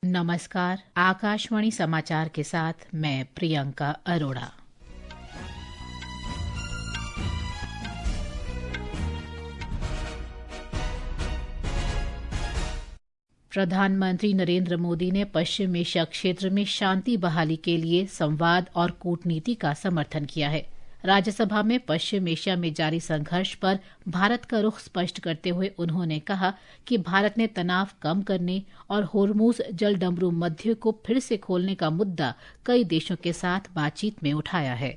नमस्कार, आकाशवाणी समाचार के साथ मैं प्रियंका अरोड़ा। प्रधानमंत्री नरेंद्र मोदी ने पश्चिम एशिया क्षेत्र में शांति बहाली के लिए संवाद और कूटनीति का समर्थन किया है। राज्यसभा में पश्चिम एशिया में जारी संघर्ष पर भारत का रुख स्पष्ट करते हुए उन्होंने कहा कि भारत ने तनाव कम करने और होर्मुज जलडमरू मध्य को फिर से खोलने का मुद्दा कई देशों के साथ बातचीत में उठाया है।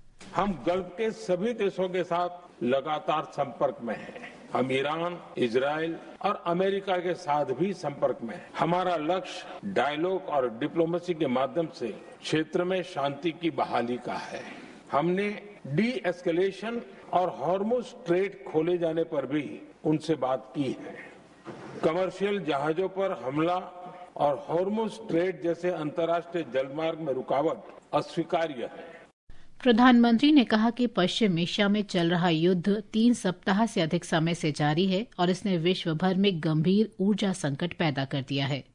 हम गल्फ के सभी देशों के साथ लगातार संपर्क में हैं। हम ईरान, इजराइल और अमेरिका के साथ भी संपर्क में हैं। हमारा लक्ष्य डायलॉग और डिप्लोमेसी के माध्यम से क्षेत्र में शांति की बहाली का है। हमने डी एस्केलेशन और हॉर्मुज स्ट्रेट खोले जाने पर भी उनसे बात की है। कमर्शियल जहाजों पर हमला और हॉर्मुज स्ट्रेट जैसे अंतर्राष्ट्रीय जलमार्ग में रुकावट अस्वीकार्य है। प्रधानमंत्री ने कहा कि पश्चिम एशिया में चल रहा युद्ध 3 सप्ताह से अधिक समय से जारी है और इसने विश्व भर में गंभीर ऊर्जा संकट पैदा कर दिया है।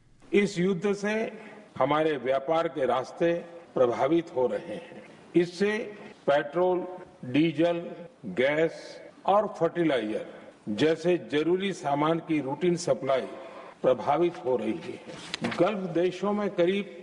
इस युद्ध से हमारे व्यापार के रास्ते प्रभावित हो रहे हैं। इससे पेट्रोल, डीजल, गैस और फर्टिलाइजर जैसे जरूरी सामान की रूटीन सप्लाई प्रभावित हो रही है। गल्फ देशों में करीब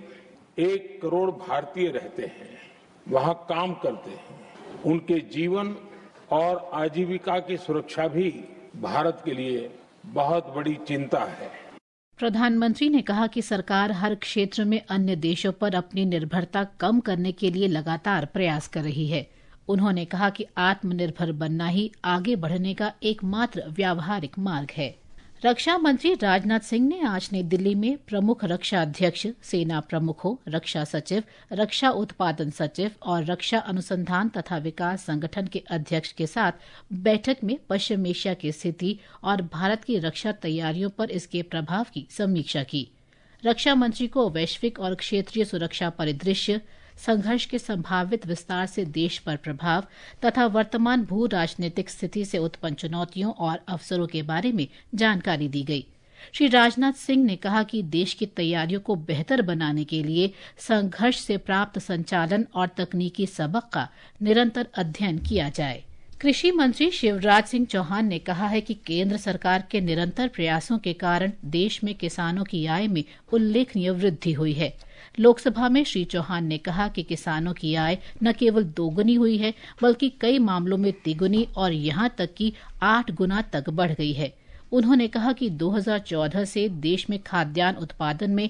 1 करोड़ भारतीय रहते हैं, वहां काम करते हैं। उनके जीवन और आजीविका की सुरक्षा भी भारत के लिए बहुत बड़ी चिंता है। प्रधानमंत्री ने कहा कि सरकार हर क्षेत्र में अन्य देशों पर अपनी निर्भरता कम करने के लिए लगातार प्रयास कर रही है। उन्होंने कहा कि आत्मनिर्भर बनना ही आगे बढ़ने का एकमात्र व्यावहारिक मार्ग है। रक्षा मंत्री राजनाथ सिंह ने आज नई दिल्ली में प्रमुख रक्षा अध्यक्ष, सेना प्रमुखों, रक्षा सचिव, रक्षा उत्पादन सचिव और रक्षा अनुसंधान तथा विकास संगठन के अध्यक्ष के साथ बैठक में पश्चिम एशिया की स्थिति और भारत की रक्षा तैयारियों पर इसके प्रभाव की समीक्षा की। रक्षा मंत्री को वैश्विक और क्षेत्रीय सुरक्षा परिदृश्य, संघर्ष के संभावित विस्तार से देश पर प्रभाव तथा वर्तमान भू राजनीतिक स्थिति से उत्पन्न चुनौतियों और अवसरों के बारे में जानकारी दी गई। श्री राजनाथ सिंह ने कहा कि देश की तैयारियों को बेहतर बनाने के लिए संघर्ष से प्राप्त संचालन और तकनीकी सबक का निरंतर अध्ययन किया जाए। कृषि मंत्री शिवराज सिंह चौहान ने कहा है कि केंद्र सरकार के निरंतर प्रयासों के कारण देश में किसानों की आय में उल्लेखनीय वृद्धि हुई है। लोकसभा में श्री चौहान ने कहा कि किसानों की आय न केवल दोगुनी हुई है बल्कि कई मामलों में तिगुनी और यहां तक कि 8 गुना तक बढ़ गई है। उन्होंने कहा कि 2014 से देश में खाद्यान्न उत्पादन में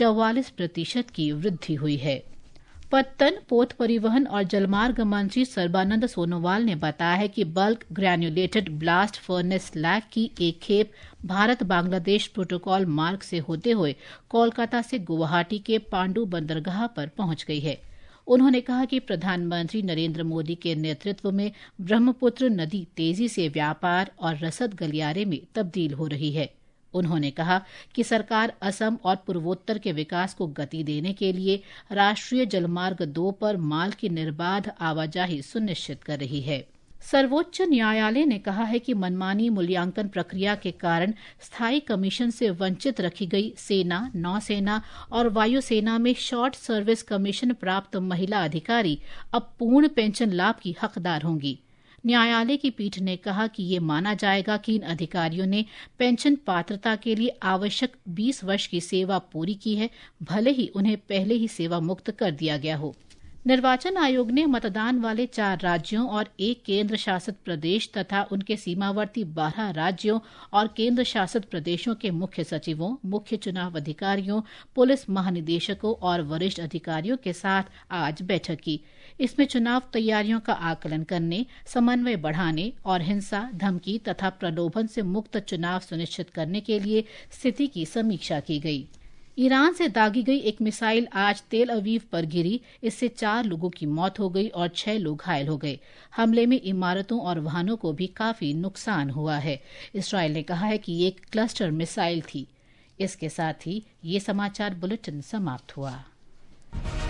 44% की वृद्धि हुई है। पत्तन, पोत परिवहन और जलमार्ग मंत्री सर्बानंद सोनोवाल ने बताया है कि bulk granulated blast furnace slag की एक खेप भारत बांग्लादेश प्रोटोकॉल मार्ग से होते हुए कोलकाता से गुवाहाटी के पांडु बंदरगाह पर पहुंच गई है। उन्होंने कहा कि प्रधानमंत्री नरेंद्र मोदी के नेतृत्व में ब्रह्मपुत्र नदी तेजी से व्यापार और रसद गलियारे में तब्दील हो रही है। उन्होंने कहा कि सरकार असम और पूर्वोत्तर के विकास को गति देने के लिए राष्ट्रीय जलमार्ग 2 पर माल की निर्बाध आवाजाही सुनिश्चित कर रही है। सर्वोच्च न्यायालय ने कहा है कि मनमानी मूल्यांकन प्रक्रिया के कारण स्थायी कमीशन से वंचित रखी गई सेना, नौसेना और वायुसेना में शॉर्ट सर्विस कमीशन प्राप्त महिला अधिकारी अब पूर्ण पेंशन लाभ की हकदार होंगी। न्यायालय की पीठ ने कहा कि ये माना जाएगा कि इन अधिकारियों ने पेंशन पात्रता के लिए आवश्यक 20 वर्ष की सेवा पूरी की है, भले ही उन्हें पहले ही सेवा मुक्त कर दिया गया हो। निर्वाचन आयोग ने मतदान वाले 4 राज्यों और 1 केंद्र शासित प्रदेश तथा उनके सीमावर्ती 12 राज्यों और केंद्र शासित प्रदेशों के मुख्य सचिवों, मुख्य चुनाव अधिकारियों, पुलिस महानिदेशकों और वरिष्ठ अधिकारियों के साथ आज बैठक की। इसमें चुनाव तैयारियों का आकलन करने, समन्वय बढ़ाने और हिंसा, धमकी तथा प्रलोभन से मुक्त चुनाव सुनिश्चित करने के लिए स्थिति की समीक्षा की गई। ईरान से दागी गई एक मिसाइल आज तेल अवीव पर गिरी। इससे 4 लोगों की मौत हो गई और 6 लोग घायल हो गए। हमले में इमारतों और वाहनों को भी काफी नुकसान हुआ है। इसराइल ने कहा है कि ये एक क्लस्टर मिसाइल थी। इसके साथ ही ये समाचार बुलेटिन समाप्त हुआ।